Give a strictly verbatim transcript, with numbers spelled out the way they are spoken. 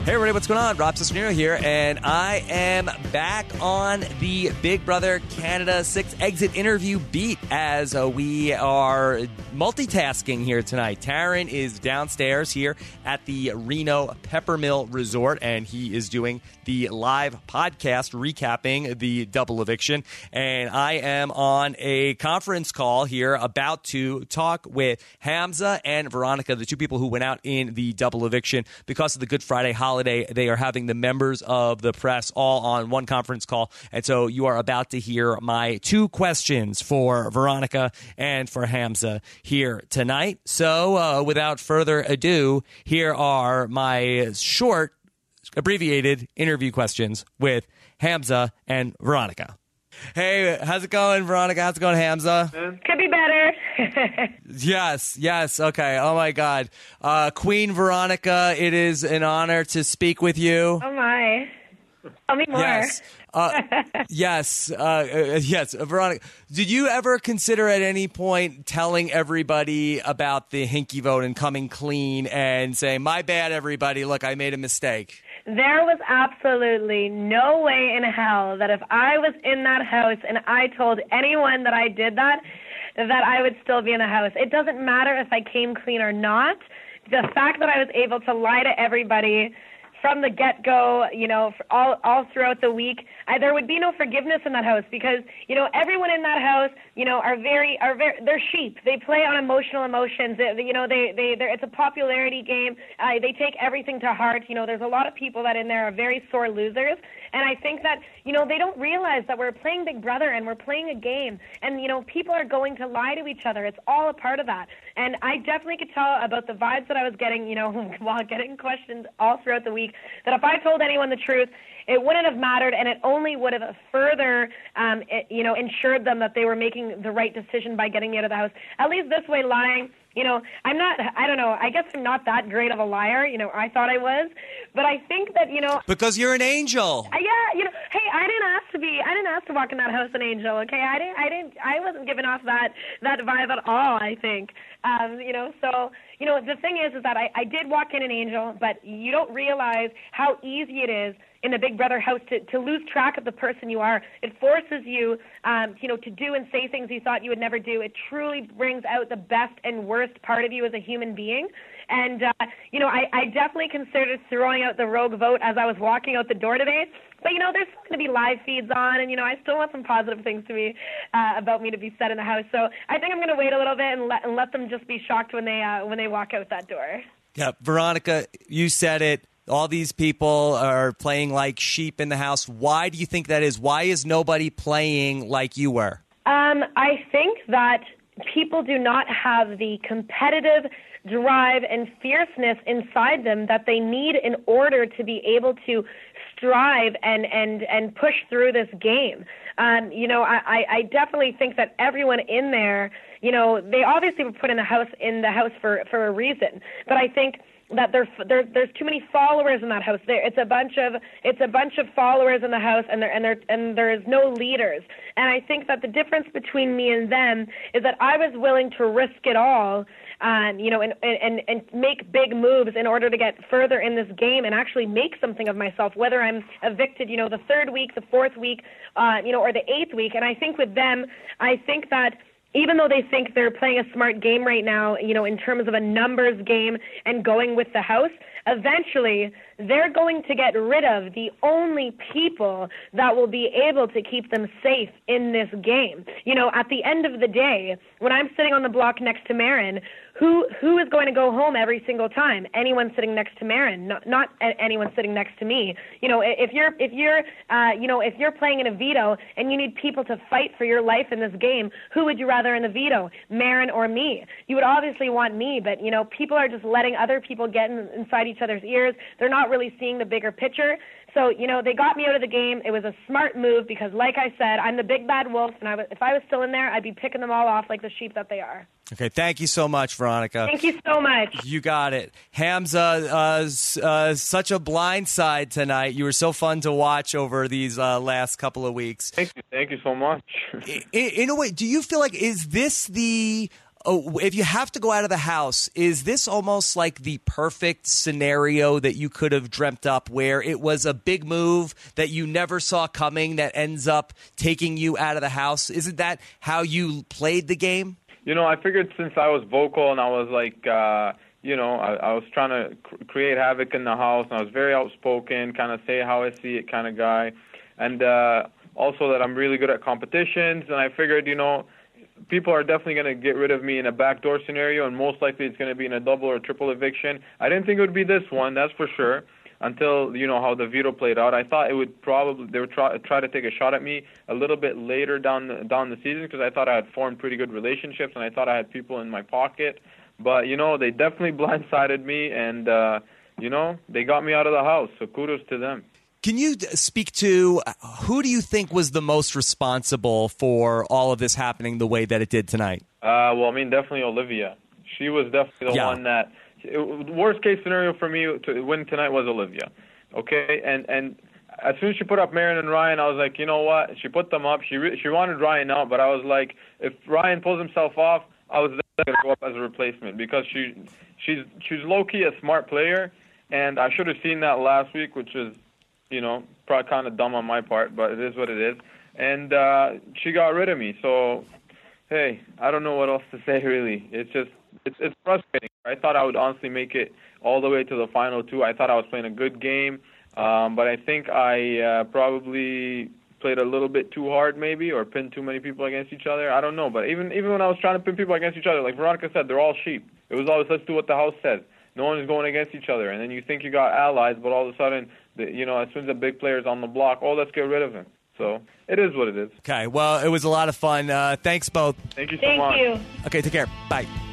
Hey everybody, what's going on? Rob Cesternino here, and I am back on the Big Brother Canada six exit interview beat as uh, we are multitasking here tonight. Taryn is downstairs here at the Reno Peppermill Resort, and he is doing the live podcast recapping the double eviction. And I am on a conference call here about to talk with Hamza and Veronica, the two people who went out in the double eviction because of the Good Friday holiday. They are having the members of the press all on one conference call. And so you are about to hear my two questions for Veronica and for Hamza here tonight. So uh, without further ado, here are my short, abbreviated interview questions with Hamza and Veronica. Hey, how's it going, Veronica? How's it going, Hamza? Could be better. Yes, yes. Okay. Oh, my God. Uh, Queen Veronica, it is an honor to speak with you. Oh, my. Tell me more. Yes. Uh, yes. Uh, uh, yes. Uh, Veronica, did you ever consider at any point telling everybody about the Hinky vote and coming clean and saying, my bad, everybody, look, I made a mistake? There was absolutely no way in hell that if I was in that house and I told anyone that I did that, that I would still be in the house. It doesn't matter if I came clean or not. The fact that I was able to lie to everybody from the get-go, you know, for all all throughout the week, I, there would be no forgiveness in that house because, you know, everyone in that house, you know, are very, are very, they're sheep. They play on emotional emotions. They, you know, they, they, it's a popularity game. Uh, they take everything to heart. You know, there's a lot of people that in there are very sore losers. And I think that, you know, they don't realize that we're playing Big Brother and we're playing a game. And, you know, people are going to lie to each other. It's all a part of that. And I definitely could tell about the vibes that I was getting, you know, while getting questions all throughout the week, that if I told anyone the truth, it wouldn't have mattered, and it only would have further, um, it, you know, ensured them that they were making the right decision by getting me out of the house. At least this way, lying, you know, I'm not, I don't know, I guess I'm not that great of a liar. You know, I thought I was, but I think that, you know. Because you're an angel. Uh, yeah, you know, hey, I didn't ask to be, I didn't ask to walk in that house an angel, okay? I didn't, I didn't, I wasn't giving off that, that vibe at all, I think. Um, you know, so, you know, the thing is, is that I, I did walk in an angel, but you don't realize how easy it is in a Big Brother house to, to lose track of the person you are. It forces you, um, you know, to do and say things you thought you would never do. It truly brings out the best and worst part of you as a human being. And, uh, you know, I, I definitely considered throwing out the rogue vote as I was walking out the door today. But, you know, there's going to be live feeds on, and, you know, I still want some positive things to be uh, about me to be said in the house. So I think I'm going to wait a little bit and let, and let them just be shocked when they uh, when they walk out that door. Yeah, Veronica, you said it. All these people are playing like sheep in the house. Why do you think that is? Why is nobody playing like you were? Um, I think that people do not have the competitive drive and fierceness inside them that they need in order to be able to strive and, and, and push through this game. Um, you know, I, I definitely think that everyone in there, you know, they obviously were put in the house in the house for, for a reason. But I think that there, there there's too many followers in that house. There, it's a bunch of it's a bunch of followers in the house, and there and there and there is no leaders. And I think that the difference between me and them is that I was willing to risk it all, um, you know, and, and and make big moves in order to get further in this game and actually make something of myself. Whether I'm evicted, you know, the third week, the fourth week, uh, you know, or the eighth week. And I think with them, I think that even though they think they're playing a smart game right now, you know, in terms of a numbers game and going with the house, eventually they're going to get rid of the only people that will be able to keep them safe in this game. You know, at the end of the day, when I'm sitting on the block next to Marin, who who is going to go home every single time? Anyone sitting next to Marin, not, not anyone sitting next to me. You know, if you're if you're uh, you know if you're playing in a veto and you need people to fight for your life in this game, who would you rather in the veto, Marin or me? You would obviously want me, but you know, people are just letting other people get in, inside each other's ears. They're not really seeing the bigger picture. So, you know, they got me out of the game. It was a smart move because, like I said, I'm the big bad wolf, and I was, if I was still in there, I'd be picking them all off like the sheep that they are. Okay, thank you so much, Veronica. Thank you so much. You got it. Hamza, uh, uh, such a blind side tonight. You were so fun to watch over these uh, last couple of weeks. Thank you. Thank you so much. in, in a way, do you feel like, is this the oh, if you have to go out of the house, is this almost like the perfect scenario that you could have dreamt up, where it was a big move that you never saw coming that ends up taking you out of the house? Isn't that how you played the game? You know, I figured since I was vocal and I was like, uh, you know, I, I was trying to cr- create havoc in the house, and I was very outspoken, kind of say how I see it kind of guy, and uh, also that I'm really good at competitions, and I figured, you know, people are definitely going to get rid of me in a backdoor scenario, and most likely it's going to be in a double or triple eviction. I didn't think it would be this one, that's for sure, until, you know, how the veto played out. I thought it would probably, they would try, try to take a shot at me a little bit later down the, down the season, because I thought I had formed pretty good relationships, and I thought I had people in my pocket. But, you know, they definitely blindsided me, and, uh, you know, they got me out of the house, so kudos to them. Can you speak to who do you think was the most responsible for all of this happening the way that it did tonight? Uh, well, I mean, definitely Olivia. She was definitely the yeah. one that it, worst case scenario for me to win tonight was Olivia. Okay, and and as soon as she put up Marion and Ryan, I was like, you know what? She put them up. She re- she wanted Ryan out, but I was like, if Ryan pulls himself off, I was going to go up as a replacement, because she she's she's low key a smart player, and I should have seen that last week, which is, you know, probably kind of dumb on my part, but it is what it is. And uh, she got rid of me. So, hey, I don't know what else to say, really. It's just, it's, it's frustrating. I thought I would honestly make it all the way to the final two. I thought I was playing a good game, um, but I think I uh, probably played a little bit too hard, maybe, or pinned too many people against each other. I don't know. But even even when I was trying to pin people against each other, like Veronica said, they're all sheep. It was always, let's do what the house says. No one is going against each other. And then you think you got allies, but all of a sudden, the, you know, as soon as the big player's on the block, oh, let's get rid of him. So it is what it is. Okay, well, it was a lot of fun. Uh, thanks both. Thank you so Thank much. you. Okay, take care. Bye.